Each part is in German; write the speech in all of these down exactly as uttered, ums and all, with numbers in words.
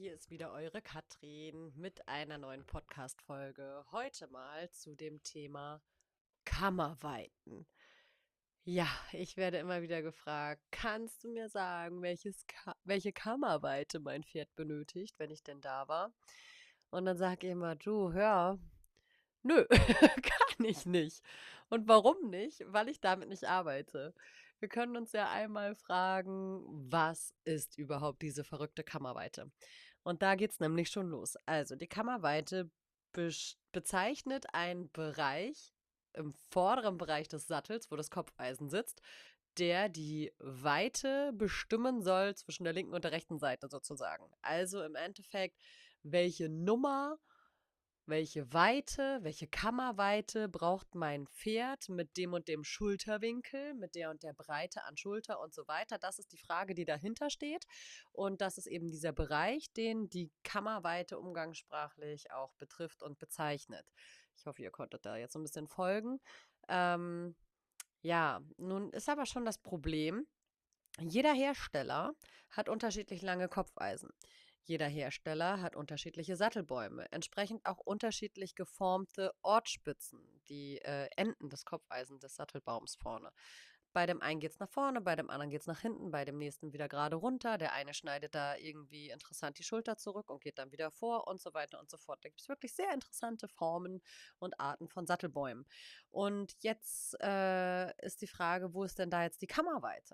Hier ist wieder eure Katrin mit einer neuen Podcast-Folge. Heute mal zu dem Thema Kammerweiten. Ja, ich werde immer wieder gefragt, kannst du mir sagen, welches Ka welche Kammerweite mein Pferd benötigt, wenn ich denn da war? Und dann sage ich immer, du, hör, nö, kann ich nicht. Und warum nicht? Weil ich damit nicht arbeite. Wir können uns ja einmal fragen, was ist überhaupt diese verrückte Kammerweite? Und da geht's nämlich schon los. Also, die Kammerweite besch bezeichnet einen Bereich im vorderen Bereich des Sattels, wo das Kopfeisen sitzt, der die Weite bestimmen soll zwischen der linken und der rechten Seite sozusagen. Also im Endeffekt, welche Nummer welche Weite, welche Kammerweite braucht mein Pferd mit dem und dem Schulterwinkel, mit der und der Breite an Schulter und so weiter? Das ist die Frage, die dahinter steht. Und das ist eben dieser Bereich, den die Kammerweite umgangssprachlich auch betrifft und bezeichnet. Ich hoffe, ihr konntet da jetzt so ein bisschen folgen. Ähm, ja, nun ist aber schon das Problem, jeder Hersteller hat unterschiedlich lange Kopfeisen. Jeder Hersteller hat unterschiedliche Sattelbäume, entsprechend auch unterschiedlich geformte Ortspitzen, die äh, Enden des Kopfeisen des Sattelbaums vorne. Bei dem einen geht es nach vorne, bei dem anderen geht es nach hinten, bei dem nächsten wieder gerade runter. Der eine schneidet da irgendwie interessant die Schulter zurück und geht dann wieder vor und so weiter und so fort. Da gibt es wirklich sehr interessante Formen und Arten von Sattelbäumen. Und jetzt äh, ist die Frage, wo ist denn da jetzt die Kammerweite?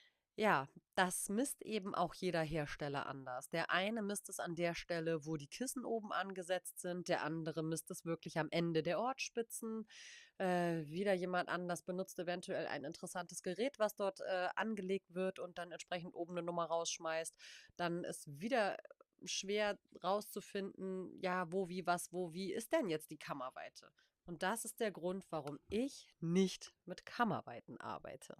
Ja, das misst eben auch jeder Hersteller anders. Der eine misst es an der Stelle, wo die Kissen oben angesetzt sind, der andere misst es wirklich am Ende der Ortspitzen. Äh, wieder jemand anders benutzt eventuell ein interessantes Gerät, was dort äh, angelegt wird und dann entsprechend oben eine Nummer rausschmeißt. Dann ist wieder schwer rauszufinden, ja, wo, wie, was, wo, wie ist denn jetzt die Kammerweite? Und das ist der Grund, warum ich nicht mit Kammerweiten arbeite.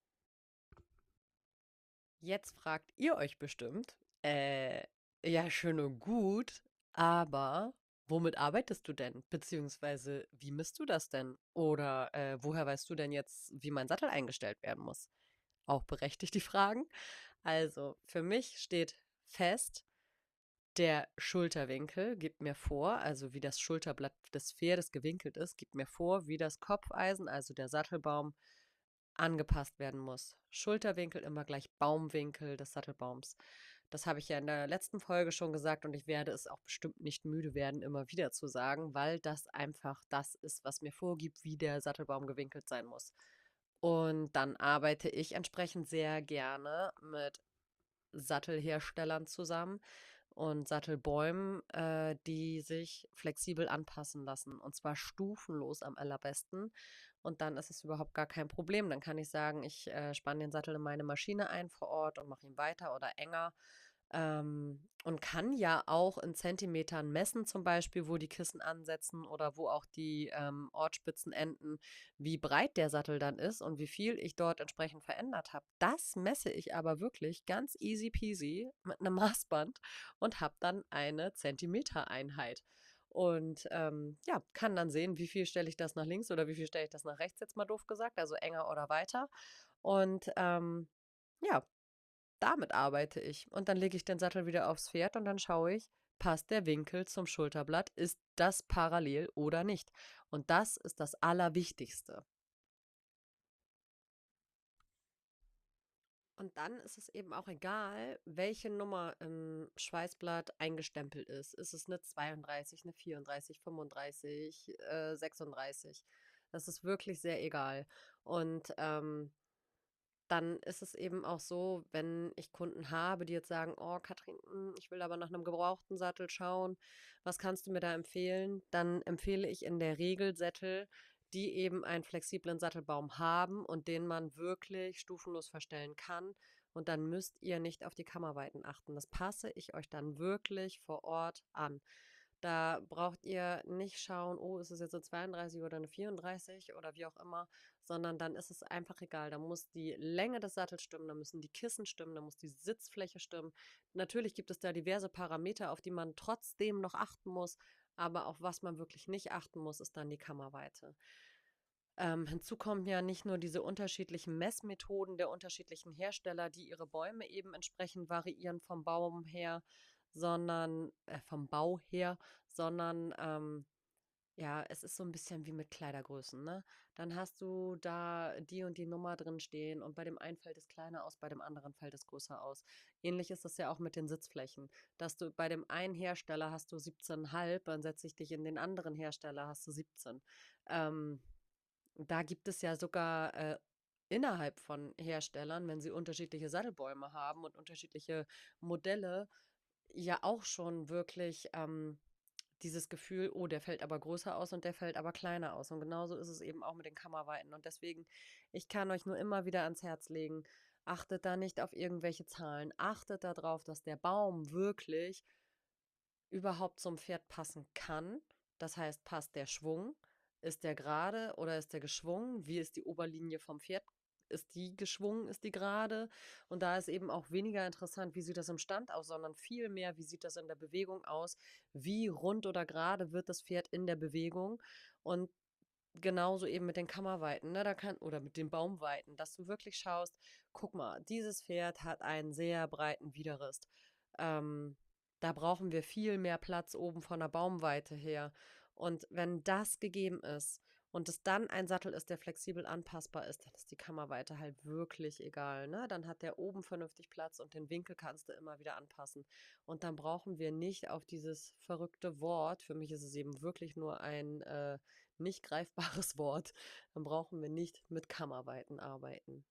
Jetzt fragt ihr euch bestimmt, äh, ja, schön und gut, aber womit arbeitest du denn? Beziehungsweise, wie misst du das denn? Oder äh, woher weißt du denn jetzt, wie mein Sattel eingestellt werden muss? Auch berechtigt die Fragen. Also, für mich steht fest, der Schulterwinkel gibt mir vor, also wie das Schulterblatt des Pferdes gewinkelt ist, gibt mir vor, wie das Kopfeisen, also der Sattelbaum, angepasst werden muss. Schulterwinkel immer gleich Baumwinkel des Sattelbaums. Das habe ich ja in der letzten Folge schon gesagt und ich werde es auch bestimmt nicht müde werden, immer wieder zu sagen, weil das einfach das ist, was mir vorgibt, wie der Sattelbaum gewinkelt sein muss. Und dann arbeite ich entsprechend sehr gerne mit Sattelherstellern zusammen und Sattelbäumen, äh, die sich flexibel anpassen lassen. Und zwar stufenlos am allerbesten. Und dann ist es überhaupt gar kein Problem. Dann kann ich sagen, ich äh, spanne den Sattel in meine Maschine ein vor Ort und mache ihn weiter oder enger. Ähm, und kann ja auch in Zentimetern messen, zum Beispiel, wo die Kissen ansetzen oder wo auch die ähm, Ortspitzen enden, wie breit der Sattel dann ist und wie viel ich dort entsprechend verändert habe. Das messe ich aber wirklich ganz easy peasy mit einem Maßband und habe dann eine Zentimetereinheit. Und ähm, ja, kann dann sehen, wie viel stelle ich das nach links oder wie viel stelle ich das nach rechts, jetzt mal doof gesagt, also enger oder weiter. Und ähm, ja, damit arbeite ich. Und dann lege ich den Sattel wieder aufs Pferd und dann schaue ich, passt der Winkel zum Schulterblatt? Ist das parallel oder nicht? Und das ist das Allerwichtigste. Und dann ist es eben auch egal, welche Nummer im Schweißblatt eingestempelt ist. Ist es eine zweiunddreißig, eine vierunddreißig, fünfunddreißig, äh, sechsunddreißig? Das ist wirklich sehr egal. Und ähm, dann ist es eben auch so, wenn ich Kunden habe, die jetzt sagen, oh Katrin, hm, ich will aber nach einem gebrauchten Sattel schauen, was kannst du mir da empfehlen? Dann empfehle ich in der Regel Sättel, die eben einen flexiblen Sattelbaum haben und den man wirklich stufenlos verstellen kann. Und dann müsst ihr nicht auf die Kammerweiten achten. Das passe ich euch dann wirklich vor Ort an. Da braucht ihr nicht schauen, oh, ist es jetzt eine zweiunddreißig oder eine vierunddreißig oder wie auch immer, sondern dann ist es einfach egal. Da muss die Länge des Sattels stimmen, da müssen die Kissen stimmen, da muss die Sitzfläche stimmen. Natürlich gibt es da diverse Parameter, auf die man trotzdem noch achten muss, aber auf was man wirklich nicht achten muss, ist dann die Kammerweite. Ähm, hinzu kommen ja nicht nur diese unterschiedlichen Messmethoden der unterschiedlichen Hersteller, die ihre Bäume eben entsprechend variieren vom Baum her, sondern äh, vom Bau her, sondern ähm, ja, es ist so ein bisschen wie mit Kleidergrößen, ne? Dann hast du da die und die Nummer drin stehen und bei dem einen fällt es kleiner aus, bei dem anderen fällt es größer aus. Ähnlich ist das ja auch mit den Sitzflächen, dass du bei dem einen Hersteller hast du siebzehn Komma fünf, dann setze ich dich in den anderen Hersteller, hast du siebzehn. Ähm, Da gibt es ja sogar äh, innerhalb von Herstellern, wenn sie unterschiedliche Sattelbäume haben und unterschiedliche Modelle, ja auch schon wirklich ähm, dieses Gefühl, oh, der fällt aber größer aus und der fällt aber kleiner aus. Und genauso ist es eben auch mit den Kammerweiten. Und deswegen, ich kann euch nur immer wieder ans Herz legen, achtet da nicht auf irgendwelche Zahlen. Achtet darauf, dass der Baum wirklich überhaupt zum Pferd passen kann. Das heißt, passt der Schwung? Ist der gerade oder ist der geschwungen? Wie ist die Oberlinie vom Pferd? Ist die geschwungen? Ist die gerade? Und da ist eben auch weniger interessant, wie sieht das im Stand aus, sondern viel mehr, wie sieht das in der Bewegung aus? Wie rund oder gerade wird das Pferd in der Bewegung? Und genauso eben mit den Kammerweiten, ne? Da kann, oder mit den Baumweiten, dass du wirklich schaust, guck mal, dieses Pferd hat einen sehr breiten Widerrist. Ähm, Da brauchen wir viel mehr Platz oben von der Baumweite her. Und wenn das gegeben ist und es dann ein Sattel ist, der flexibel anpassbar ist, dann ist die Kammerweite halt wirklich egal, ne? Dann hat der oben vernünftig Platz und den Winkel kannst du immer wieder anpassen. Und dann brauchen wir nicht auf dieses verrückte Wort, für mich ist es eben wirklich nur ein äh, nicht greifbares Wort, dann brauchen wir nicht mit Kammerweiten arbeiten.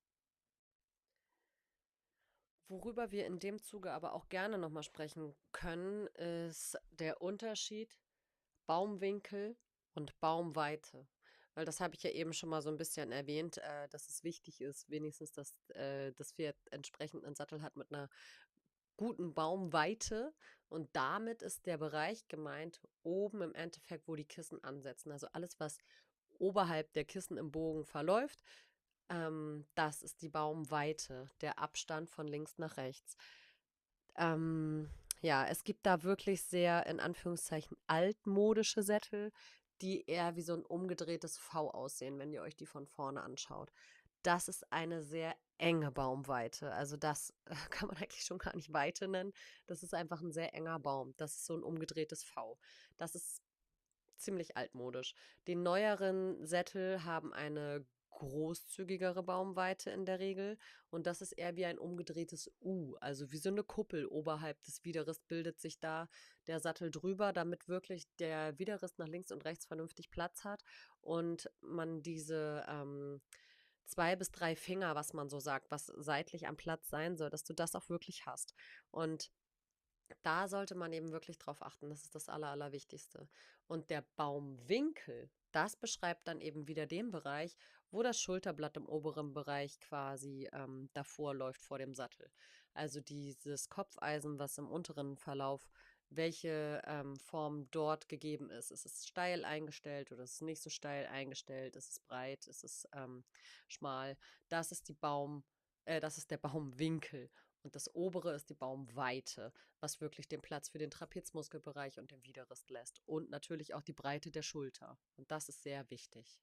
Worüber wir in dem Zuge aber auch gerne nochmal sprechen können, ist der Unterschied Baumwinkel und Baumweite. Weil das habe ich ja eben schon mal so ein bisschen erwähnt, äh, dass es wichtig ist, wenigstens, dass äh, das Pferd entsprechend einen Sattel hat mit einer guten Baumweite. Und damit ist der Bereich gemeint, oben im Endeffekt, wo die Kissen ansetzen. Also alles, was oberhalb der Kissen im Bogen verläuft, ähm, das ist die Baumweite, der Abstand von links nach rechts. Ähm, ja, es gibt da wirklich sehr, in Anführungszeichen, altmodische Sättel, die eher wie so ein umgedrehtes V aussehen, wenn ihr euch die von vorne anschaut. Das ist eine sehr enge Baumweite. Also das äh, kann man eigentlich schon gar nicht Weite nennen. Das ist einfach ein sehr enger Baum. Das ist so ein umgedrehtes V. Das ist ziemlich altmodisch. Die neueren Sättel haben eine großzügigere Baumweite in der Regel und das ist eher wie ein umgedrehtes U, also wie so eine Kuppel oberhalb des Widerrists bildet sich da der Sattel drüber, damit wirklich der Widerrist nach links und rechts vernünftig Platz hat und man diese ähm, zwei bis drei Finger, was man so sagt, was seitlich am Platz sein soll, dass du das auch wirklich hast. Und da sollte man eben wirklich drauf achten. Das ist das Aller, Allerwichtigste. Und der Baumwinkel, das beschreibt dann eben wieder den Bereich, wo das Schulterblatt im oberen Bereich quasi ähm, davor läuft vor dem Sattel. Also dieses Kopfeisen, was im unteren Verlauf, welche ähm, Form dort gegeben ist. Ist es steil eingestellt oder ist es nicht so steil eingestellt? Ist es breit? Ist es ähm, schmal? Das ist die Baum, äh, das ist der Baumwinkel. Und das obere ist die Baumweite, was wirklich den Platz für den Trapezmuskelbereich und den Widerrist lässt. Und natürlich auch die Breite der Schulter. Und das ist sehr wichtig.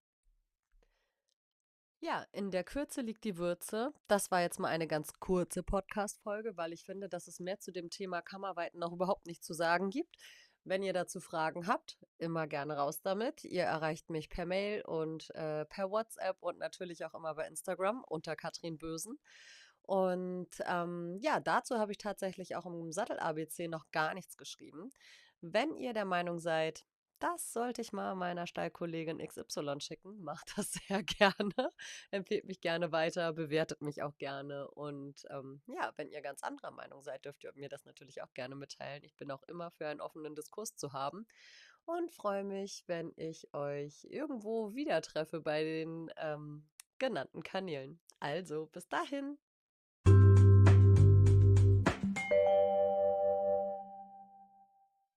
Ja, in der Kürze liegt die Würze. Das war jetzt mal eine ganz kurze Podcast-Folge, weil ich finde, dass es mehr zu dem Thema Kammerweiten noch überhaupt nicht zu sagen gibt. Wenn ihr dazu Fragen habt, immer gerne raus damit. Ihr erreicht mich per Mail und äh, per WhatsApp und natürlich auch immer bei Instagram unter Katrin Bösen. Und ähm, ja, dazu habe ich tatsächlich auch im Sattel-A B C noch gar nichts geschrieben. Wenn ihr der Meinung seid, das sollte ich mal meiner Stallkollegin X Y schicken, macht das sehr gerne. Empfehlt mich gerne weiter, bewertet mich auch gerne. Und ähm, ja, wenn ihr ganz anderer Meinung seid, dürft ihr mir das natürlich auch gerne mitteilen. Ich bin auch immer für einen offenen Diskurs zu haben und freue mich, wenn ich euch irgendwo wieder treffe bei den ähm, genannten Kanälen. Also, bis dahin.